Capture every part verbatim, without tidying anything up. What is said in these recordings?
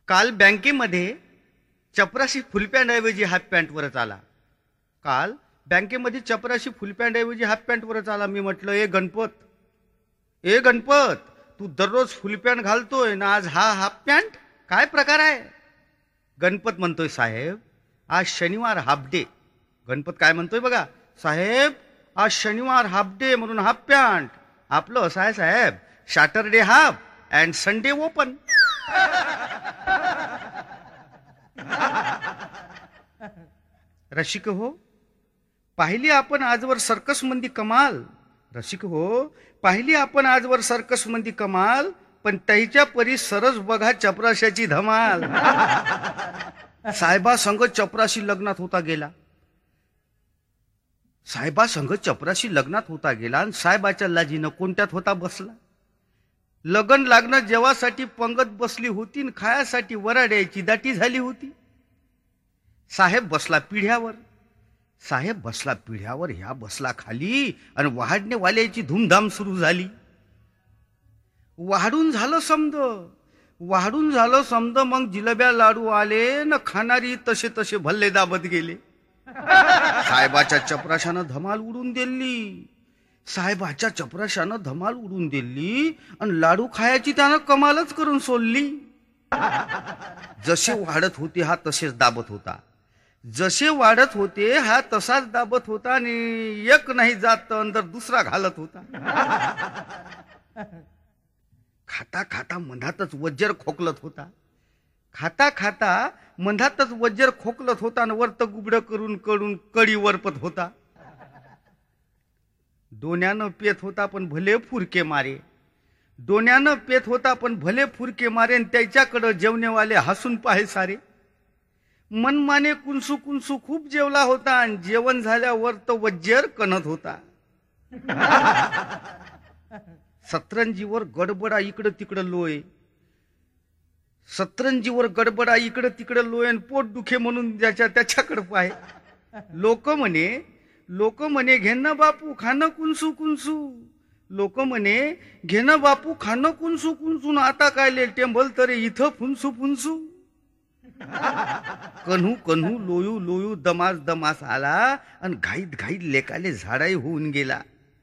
काल बँकेमध्ये चपराशी फुलपॅन्टऐवजी हाफ पॅन्टवरच आला. काल बँकेमध्ये चपराशी फुलपॅन्टऐवजी हाफ पॅन्टवरच आला. मी म्हटलं, ए गणपत, ए गणपत, तू दररोज फुलपॅन्ट घालतोय ना, आज हा हाफ पॅन्ट, काय प्रकार आहे? गणपत म्हणतोय, साहेब आज शनिवार हाफ डे. गणपत काय म्हणतोय बघा, साहेब आज शनिवार हाफ डे म्हणून हाफ पॅन्ट. आपलं असं आहे साहेब, Saturday half and Sunday open. Rasik हो, पाहिली आपण आजवर सर्कस मंदी कमाल. रसिक हो, पाहिली आपण आजवर सर्कस मंदी कमाल, पण त्याच्या परी सरस बघा चपराशाची धमाल. साहेबा संग चपराशी लग्नात होता गेला. साहेबा संग चपराशी लग्नात होता गेला आणि साहेबाच्या लाजीनं कोणत्यात होता बसला. लग्न लागणं जेवासाठी पंगत बसली होती आणि खायासाठी वराड्याची दाटी झाली होती. साहेब बसला पिढ्यावर. साहेब बसला पिढ्यावर, ह्या बसला खाली आणि वाढणे वाल्याची धूमधाम सुरू झाली. वाढून झालं समद, वाढून झालं समद, मग जिलेब्या लाडू आले न खाणारी तसे तसे भल्ले दाबत गेले. साहेबाच्या चपराशानं धमाल उडून दिली. साहेबाच्या चपराशानं धमाल उडून दिली आणि लाडू खायची त्यानं कमालच करून सोडली. जसे वाढत होते हा तसेच दाबत होता. जसे वाढत होते हा तसाच दाबत होता आणि एक नाही जात अंदर दुसरा घालत होता. खाता खाता मधातच वज्जर खोकलत होता. खाता खाता मधातच वज्जर खोकलत होता आणि वरत गुबड करून करून कडी वरपत होता. दोन्यानं पेत होता पण भले फुरके मारे. दोन्यानं पेत होता पण भले फुरके मारे आणि त्याच्याकडं जेवणेवाले हसून पाहे सारे. मनमाने कुंसू कुंसू खूप जेवला होता आणि जेवण झाल्यावर तो वज्जर कणत होता. सतरंजीवर गडबडा इकडं तिकडं लोय. सतरंजीवर गडबडा इकडं तिकडं लोय आणि पोट दुखे म्हणून ज्याच्या त्याच्याकडं पाय. लोक म्हणे लोक म्हणे घेणं बापू खाणं कुंसू कुंसू. लोक म्हणे घेणं बापू खाणं कुंसू कुंसून आता काय टेंबल तरी इथं फुंसू फुंसू. कन्हू कन्हू लोयू लोयू दमास दमास आला आणि घाईत घाईत लेकाले झाडाई होऊन गेला.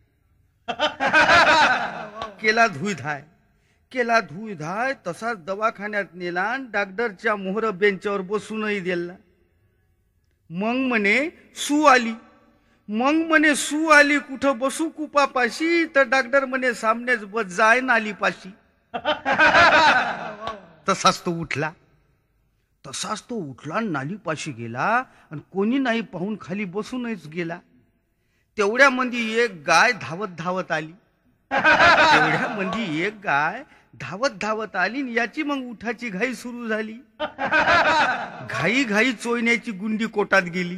केला धुई धाय केला धुई धाय तसाच दवाखान्यात नेला आणि डॉक्टरच्या मोहर बेंचवर बसूनही दिला. मग म्हणे सू आली. मग म्हणे सू आली कुठं बसू कुपापाशी, तर डॉक्टर म्हणे सामनेच बस जाय नाली पाशी. तसाच तो उठला. तसाच तो उठला नालीपाशी गेला आणि कोणी नाही पाहून खाली बसूनच गेला. तेवढ्या मंदी एक गाय धावत धावत आली. तेवढ्या मंदी एक गाय धावत धावत आली. याची मग उठाची घाई सुरू झाली. घाई घाई चोयण्याची गुंडी कोटात गेली.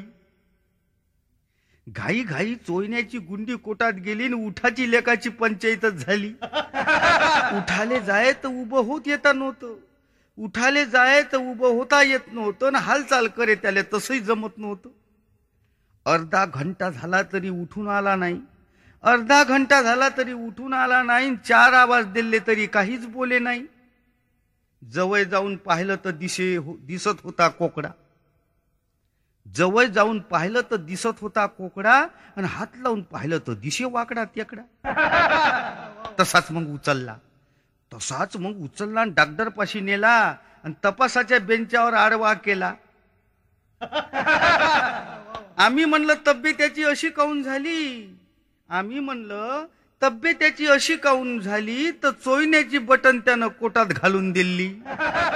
घाई घाई चोयण्याची गुंडी कोटात गेली आणि उठाची लेकाची पंचायतच झाली. उठाले जाय तर उभं होत येता नव्हतं. उठाले जाय तर उभं होता येत नव्हतं ना हालचाल करे त्याला तसंही जमत नव्हतं. अर्धा घंटा झाला तरी उठून आला नाही. अर्धा घंटा झाला तरी उठून आला नाही. चार आवाज दिले तरी काहीच बोले नाही. जवळ जाऊन पाहिलं तर दिसे दिसत होता कोकडा. जवळ जाऊन पाहिलं तर दिसत होता कोकडा आणि हात लावून पाहिलं तर दिशे वाकडा तेकडा. तसाच मग उचलला. तसाच मग उचलला आणि डॉक्टर पाशी नेला आणि तपासाच्या बेंचावर आडवा केला. आम्ही म्हणलं तब्येत्याची अशी काऊन झाली. आम्ही म्हणलं तब्येत्याची अशी काऊन झाली तर चोयण्याची बटन त्यानं कोटात घालून दिली.